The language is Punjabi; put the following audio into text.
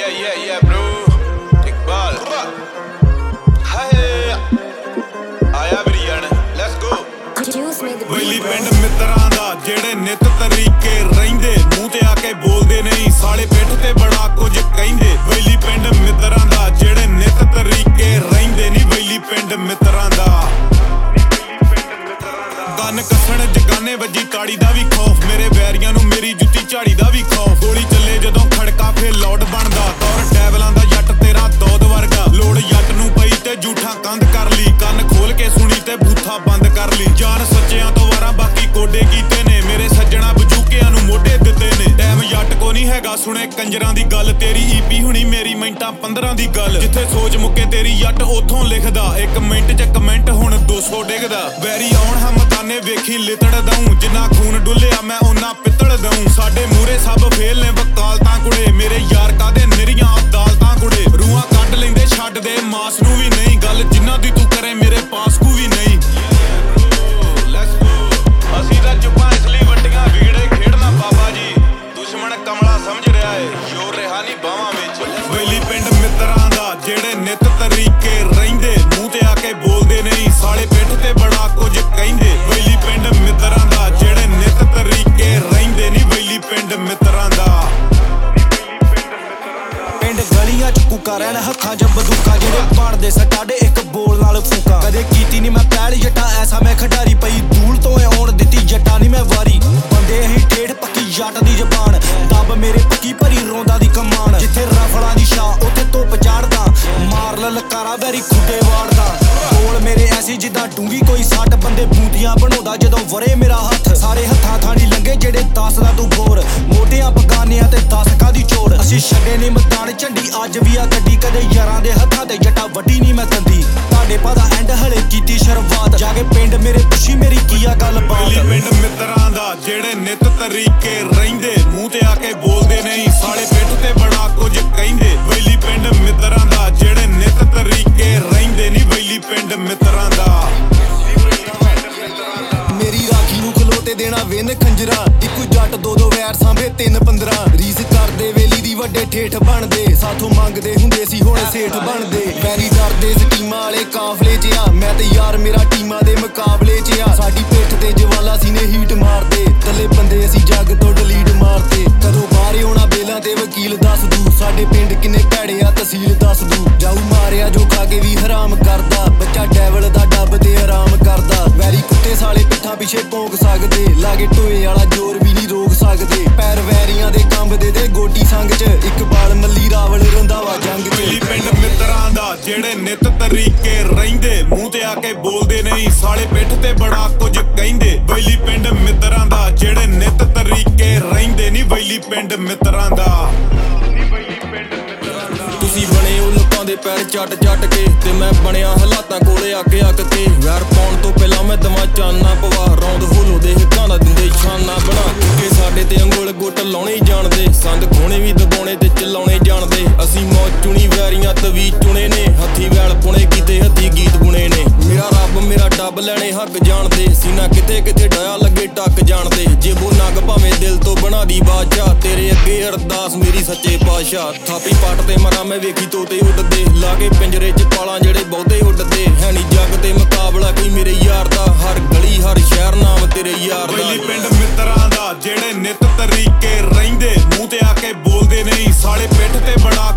yeah, bro. Iqbal. Hey. ਆਇਆ ਬਰੀਅਨ, let's go. ਵੈਲੀ ਪਿੰਡ ਮਿੱਤਰਾਂ ਦਾ ਜਿਹੜੇ ਨਿਤ ਤਰੀਕੇ ਰਹਿੰਦੇ, ਮੂੰਹ ਤੇ ਆ ਕੇ ਬੋਲਦੇ ਨਹੀਂ, ਸਾਲੇ ਪਿੱਠ ਤੇ ਬੜਾ ਕੁਝ ਕਹਿੰਦੇ। ਵੈਲੀ ਪਿੰਡ ਮਿੱਤਰਾਂ ਦਾ ਜਿਹੜੇ ਨਿਤ ਤਰੀਕੇ ਰਹਿੰਦੇ ਨੀ, ਵੈਲੀ ਪਿੰਡ ਮਿੱਤਰਾਂ ਦਾ। ਕੰਨ ਕੱਸਣ ਜਗਾਨੇ ਵੱਜੀ ਤਾੜੀ ਦਾ ਵੀ ਖੌਫ, ਮੇਰੇ ਵੈਰੀਆਂ ਨੂੰ ਮੇਰੀ ਜੁੱਤੀ ਝਾੜੀ ਦਾ ਵੀ ਖੌਫ। ਗੋਲੀ ਚੱਲੇ ਜਦੋਂ ਖੜਕਾ ਫੇਰ ਲੌਟ ਬਣਦਾ, ਤੌਰ ਡੈਵਲਾਂ ਦਾ ਜੱਟ ਤੇਰਾ ਦੌਦ ਵਰਗਾ। ਲੋੜ ਜੱਟ ਨੂੰ ਪਈ ਤੇ ਝੂਠਾ ਕੰਧ ਕਰ ਲਈ, ਕੰਨ ਖੋਲ ਕੇ ਸੁਣੀ ਤੇ ਬੂਥਾ ਬੰਦ ਕਰ ਲਈ। ਜਾਨ ਸੱਚਿਆਂ ਤੋਂ ਵਾਰਾਂ ਬਾਕੀ ਕੋਡੇ ਕੀਤੇ ਨੇ, ਮੇਰੇ ਸੱਜਣਾ ਬਜੂਕਿਆਂ ਨੂੰ ਮੋਢੇ ਦਿੱਤੇ ਨੇ। ਟਾਈਮ ਜੱਟ ਕੋ ਨਹੀਂ ਹੈਗਾ ਸੁਣੇ ਕੰਜਰਾਂ ਦੀ ਗੱਲ, ਤੇਰੀ ਈਪੀ ਹੁਣੀ ਮੇਰੀ ਮਿੰਟਾਂ 15 ਦੀ ਗੱਲ। ਜਿੱਥੇ ਸੋਚ ਮੁੱਕੇ ਤੇਰੀ ਜੱਟ ਉਥੋਂ ਲਿਖਦਾ, 1 ਮਿੰਟ ਚ ਕਮੈਂਟ ਹੁਣ 200 ਡਿੱਗਦਾ। ਵੈਰੀ ਆਉਣ ਹਮਤਾਨੇ ਵੇਖੀ ਲਿਤੜ ਦਊਂ, ਜਿੰਨਾ ਖੂਨ ਡੁੱਲਿਆ ਮੈਂ ਓਨਾ ਪਿੱਤਲ ਦਊਂ। ਸਾਡੇ ਮੂਰੇ ਸਭ ਫੇਲ ਨੇ ਵਕਾਲਤਾਂ ਕੁੜੇ, ਮੇਰੇ ਯਾਰ ਕਾਦੇ ਨਿਰੀਆਂ ਅਦਾਲਤਾਂ ਕੁੜੇ। ਰੂਹਾਂ ਕੱਢ ਲੈਂਦੇ ਛੱਡ ਦੇ ਮਾਸ ਨੂੰ ਵੀ ਨਹੀਂ, ਗੱਲ ਜਿੰਨਾ ਦੀ ਤੂੰ ਕਰੇ ਮੇਰੇ ਪਾਸ ਕੂ ਵੀ ਨਹੀਂ। ਅਸੀਂ ਤਾਂ ਚੁੱਪਾਂ ਇਸ ਲਈ ਵੱਟੀਆਂ ਵਿਗੜੇ ਖੇਡਣਾ ਬਾਬਾ ਜੀ, ਦੁਸ਼ਮਣ ਕਮਲਾ ਸਮਝ ਰਿਹਾ ਏ, ਸ਼ੋਰ ਰਿਹਾ ਨਹੀਂ ਬਾਹਾਂ ਵਿੱਚ। ਵੈਲੀ ਪਿੰਡ ਮਿੱਤਰਾਂ ਦਾ ਜਿਹੜੇ ਨਿਤ ਤਰੀਕੇ ਰਹਿੰਦੇ, ਮੂੰਹ ਤੇ ਆ ਕੇ ਬੋਲਦੇ ਨਹੀਂ, ਸਾਲੇ ਪਿੱਠ ਤੇ ਬੜਾ ਕੁਝ ਕਹਿੰਦੇ। ਵੈਲੀ ਪਿੰਡ ਮਿੱਤਰਾਂ ਦਾ ਜਿਹੜੇ ਨਿਤ ਤਰੀਕੇ ਰਹਿੰਦੇ ਨੀ, ਵੈਲੀ ਪਿੰਡ ਮਿੱਤਰਾਂ ਦਾ। ਪਿੰਡ ਗਲੀਆਂ ਚ ਕੂਕਾ ਰਹਿਣ ਹੱਥਾਂ ਚ ਬੰਦੂਕਾਂ, ਜਿਹੜੇ ਬਣਦੇ ਸਟਾਡੇ ਇੱਕ ਬੋਲ ਨਾਲ ਫੂਕਾਂ। ਕਦੇ ਕੀਤੀ ਨੀ ਮੈਂ ਪਹਿਲ ਜੱਟਾ ਐਸਾ ਮੈਂ ਖਿਡਾਰੀ, ਪਈ ਧੂਲ ਤੋਂ ਆਉਣ ਦਿੱਤੀ ਜੱਟਾਂ ਨੀ ਮੈਂ ਵਾਰੀ। ਬੰਦੇ ਅਸੀਂ ਠੇਠ ਪੱਕੀ ਜੱਟ ਦੀ ਜ਼ਬਾਨ, ਦੱਬ ਮੇਰੇ ਪੱਕੀ ਭਰੀ ਰੋਂਦਾ ਦੀ ਕਮਾਨ। ਜਿੱਥੇ ਰਫਲਾਂ ਦੀ ਛਾਂ ਉੱਥੇ ਧੁੱਪ ਚਾੜਦਾ, ਮਾਰ ਲਲਕਾਰਾ ਵੈਰੀ ਖੁੱਡੇ ਵਾੜਦਾ। ਬੋਲ ਮੇਰੇ ਐਸੀ ਜਿੱਦਾਂ ਡੂੰਗੀ ਕੋਈ ਸੱਟ, ਬੰਦੇ ਬੂੰਦੀਆਂ ਬਣਾਉਂਦਾ ਜਦੋਂ ਵਰੇ ਮੇਰਾ ਹੱਥ। ਸਾਰੇ ਹੱਥਾਂ ਥਾਣੀ ਲੰਗੇ ਜਿਹੜੇ ਦੱਸਦਾ ਤੂੰ ਬੋਰ, ਮੋਢਿਆਂ ਬਗਾਨਿਆਂ ਤੇ 10 ਕਾਦੀ ਚੋੜ। ਅਸੀਂ ਛੱਡੇ ਨੀ ਮੈਦਾਨ ਝੰਡੀ ਅੱਜ ਵੀ ਆ ਗੱਡੀ, ਕਦੇ ਯਾਰਾਂ ਦੇ ਹੱਥਾਂ ਤੇ ਜੱਟਾ ਵੱਡੀ ਨੀ ਮੈਂ ਦੰਦੀ। ਤੁਹਾਡੇ ਪਤਾ ਐਂਡ ਹਲੇ ਕੀਤੀ ਸ਼ੁਰੂਆਤ, ਜਾ ਕੇ ਪਿੰਡ ਮੇਰੇ ਪੁੱਛੀ ਮੇਰੀ ਕੀ ਆ ਗੱਲਬਾਤ। ਵੈਲੀ ਪਿੰਡ ਮਿੱਤਰਾਂ ਦਾ ਜਿਹੜੇ ਨਿਤ ਤਰੀਕੇ ਰਹਿੰਦੇ, ਮੂੰਹ ਤੇ ਆ ਕੇ ਬੋਲਦੇ ਨਹੀਂ, ਸਾਲੇ ਪਿੱਠ ਤੇ ਬੜਾ ਕੁਝ ਕਹਿੰਦੇ। ਵੈਲੀ ਪਿੰਡ ਮਿੱਤਰਾਂ ਦਾ ਜਿਹੜੇ ਨਿਤ ਤਰੀਕੇ ਰਹਿੰਦੇ ਨੀ, ਵੈਲੀ ਪਿੰਡ ਮਿੱਤਰਾਂ ਦਾ। ਮੇਰੀ ਰਾਖੀ ਨੂੰ ਖਲੋਤੇ ਦੇਣਾ ਵਿੰਨ ਖੰਜਰਾਂ, ਇੱਕੋ ਜੱਟ 2-2 ਵੈਰ ਸਾਂਭੇ 3-15। ਰੀਸ ਕਰਦੇ ਵੇਲੀ ਦੀ ਵੱਡੇ ਠੇਠ ਬਣਦੇ, ਸਾਥੋਂ ਮੰਗਦੇ ਹੁੰਦੇ ਸੀ ਹੁਣ ਸੇਠ ਬਣਦੇ। ਵੈਰੀ ਡਰਦੇ ਸਕੀਮਾਂ ਵਾਲੇ ਕਾਫਲੇ ਚ ਆ, ਮੈਂ ਤੇ ਯਾਰ ਮੇਰਾ ਟੀਮਾਂ ਦੇ ਮੁਕਾਬਲੇ ਚ ਆ। ਸਾਡੀ ਪਿੱਠ ਤੇ ਜਵਾਲਾ ਸੀ ਨੇ ਹੀਟ ਮਾਰਦੇ, ਥੱਲੇ ਬੰਦੇ ਅਸੀਂ ਜੱਗ ਤੋਂ ਡਲੀਟ ਮਾਰਦੇ। ਕਦੋਂ ਬਾਹਰ ਆਉਣਾ ਬੇਲਾਂ ਤੇ ਵਕੀਲ ਦੱਸ ਦੂ, ਸਾਡੇ ਪਿੰਡ ਕਿੰਨੇ ਭੈੜੇ ਆ ਤਹਿਸੀਲ ਦੱਸ ਦੂ। ਜਾਊ ਮਾਰਿਆ ਜੋ ਖਾ ਕੇ ਵੀ ਹਰਾਮ ਕਰਦਾ, ਬੱਚਾ ਡੈਵਲ ਦਾ ਡੱਬ ਤੇ ਆਰਾਮ ਕਰਦਾ। ਵੈਰੀ ਕੁੱਤੇ ਸਾਲੇ ਪਿੱਠਾਂ ਪਿੱਛੇ ਭੌਂਕ ਸਕਦੇ, ਲਾਗੇ ਟੋਏ ਵਾਲਾ ਜ਼ੋਰ ਵੀ ਨਹੀਂ ਰੋਕ ਸਕਦੇ। ਪੈਰ ਵੈਰੀਆਂ ਦੇ ਕੰਬਦੇ ਤੇ ਗੋਟੀ ਸੰਗ ਚ, ਇਕਬਾਲ ਮੱਲੀ ਰਾਵਲ ਰੰਧਾਵਾ ਜੰਗ ਚ। ਵੈਲੀ ਪਿੰਡ ਮਿੱਤਰਾਂ ਦਾ ਜਿਹੜੇ ਨਿਤ ਤਰੀਕੇ ਰਹਿੰਦੇ, ਮੂੰਹ ਤੇ ਆ ਕੇ ਬੋਲਦੇ ਨਹੀਂ, ਸਾਲੇ ਪਿੱਠ ਤੇ ਬੜਾ ਕੁਝ ਕਹਿੰਦੇ। ਵੈਲੀ ਪਿੰਡ ਮਿੱਤਰਾਂ ਦਾ ਜਿਹੜੇ ਨਿਤ ਤਰੀਕੇ ਰਹਿੰਦੇ ਨੀ, ਵੈਲੀ ਪਿੰਡ ਮਿੱਤਰਾਂ ਦਾ। ਤੁਸੀਂ ਬਣੇ ਉਹ ਲੋਕਾਂ ਦੇ ਪੈਰ ਚੱਟ ਕੇ, ਤੇ ਮੈਂ ਬਣਿਆ ਹਾਲਾਤਾਂ ਕੋਲੇ ਅੱਗੇ ਅੱਗ ਕੇ। ਵੈਰ ਪਾਉਣ ਤੋਂ ਪਹਿਲਾਂ ਮੈਂ ਦਮਾ ਚਾਨਾ ਪਵਾ, ਰੌਂਦ ਹੋਲੋ ਦੇ ਹਿੱਕਾਂ ਦਾ ਦਿੰਦੇ ਛਾਨਾ ਬਣਾ ਕੇ। ਸਾਡੇ ਤੇ ਅੰਗੁਲ ਗੁੱਟ ਲਾਉਣੇ ਜਾਣਦੇ, ਸੰਦ ਖੋਣੇ ਵੀ ਦਬਾਉਣੇ ਤੇ ਚਲਾਉਣੇ ਜਾਣਦੇ। ਅਸੀਂ ਮੌਤ ਚੁਣੀ ਵੈਰੀਆਂ ਤਵੀ ਚੁਣੇ ਨੇ, ਹੱਥੀ ਵੈਲ ਪੁਣੇ ਕੀਤੇ ਹੱਥੀ ਗੀਤ ਬੁਣੇ ਨੇ। ਮੇਰਾ ਰੱਬ ਮੇਰਾ ਡੱਬ ਲੈਣੇ ਹੱਕ ਜਾਣਦੇ, ਸੀਨਾ ਕਿਤੇ ਕਿਤੇ ਡਾਇਆ ਲੱਗੇ ਟੱਕ ਜਾਣਦੇ। ਜੇਬੋ ਨਗ ਭਾਵੇਂ ਦਿਲ ਤੋਂ ਬਣਾ ਦੀ ਬਾਦਸ਼ਾਹ, ਤੇਰੇ ਅੱਗੇ ਅਰਦਾਸ ਮੇਰੀ ਸੱਚੇ ਪਾਤਸ਼ਾਹ। ਥਾਪੀ ਪੱਟ ਤੇ ਮਰਾਂ ਮੈਂ ਵੇਖੀ ਤੋਤੇ ਉੱਡਦੇ, ਲਾ ਕੇ ਪਿੰਜਰੇ ਚ ਪਾਲਾਂ ਜਿਹੜੇ ਬਹੁਤੇ ਉੱਡਦੇ। ਹੈ ਨੀ ਜੱਗ ਤੇ ਮੁਕਾਬਲਾ ਕੋਈ ਮੇਰੇ ਯਾਰ ਦਾ, ਹਰ ਗਲੀ ਹਰ ਸ਼ਹਿਰ ਨਾਮ ਤੇਰੇ ਯਾਰ ਦਾ। ਵੈਲੀ ਪਿੰਡ ਮਿੱਤਰਾਂ ਦਾ ਜਿਹੜੇ ਨਿਤ ਤਰੀਕੇ ਰਹਿੰਦੇ, ਮੂੰਹ ਤੇ ਆ ਕੇ ਬੋਲਦੇ ਨਹੀਂ, ਸਾਲੇ ਪਿੱਠ ਤੇ ਬੜਾ